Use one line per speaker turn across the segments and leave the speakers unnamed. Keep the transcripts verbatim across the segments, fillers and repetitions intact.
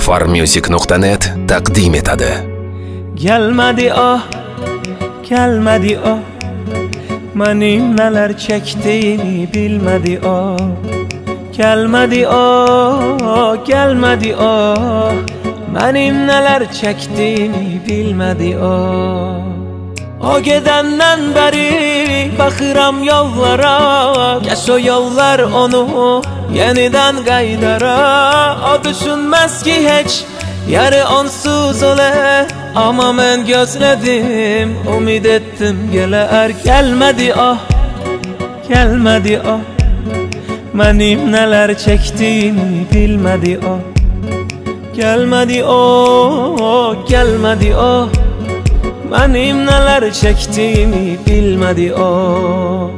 farmusic nuqta net taqdim etadi.
Gelmedi ah, gelmedi ah, benim neler çektiğimi bilmedi ah. Gelmedi ah, gelmedi ah, benim neler çektiğimi bilmedi ah. O gedenden beri bakıram yollara, geç o yollar onu yeniden qaydara. O düşünmez ki hiç yarı onsuz ole, ama ben gözledim, umid ettim geler. Gelmedi ah, gelmedi ah, benim neler çektiğimi bilmedi ah. Gelmedi oh, gelmedi oh, benim neler çektiğimi bilmedi o.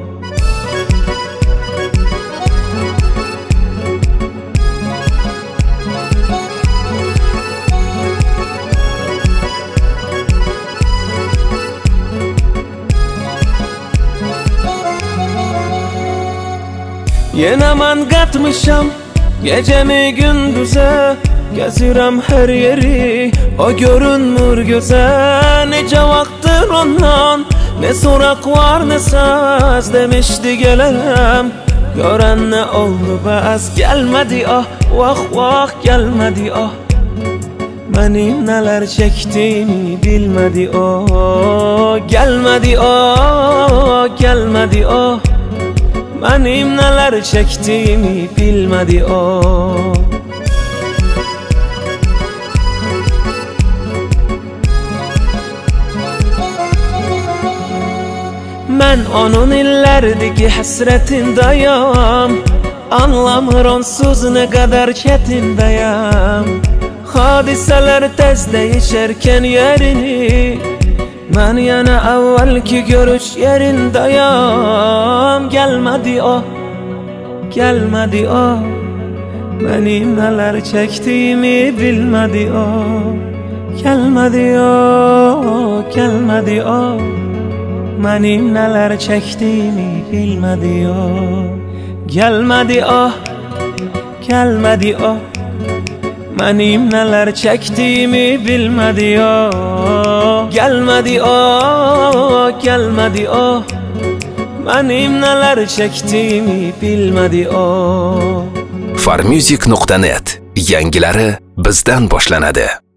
Yine ben katmışam gecemi gündüze, geziram her yeri, o görünmür göze. Nece vaktır ondan, ne sorak var ne söz, demişti gelirim, gören ne oldu baz. Gelmedi ah, vah vah gelmedi ah, benim neler çektiğimi bilmedi o. Gelmedi ah, gelmedi ah, benim neler çektiğimi bilmedi o. Ben onun illerdeki hasretindeyim, anlamır onsuz ne kadar çetindeyim. Hadiseler tez değişerken yerini, ben yana evvelki görüş yerindeyim. Gelmedi o, gelmedi o, benim neler çektiğimi bilmedi o. Gelmedi o, gelmedi o, benim neler çektiğimi bilmedi o. Gelmedi ah, gelmedi o, benim neler çektiğimi bilmedi o. Gelmedi o, gelmedi o, benim neler çektiğimi bilmedi o.
farmusic nuqta net yangilari bizdan boshlanadi.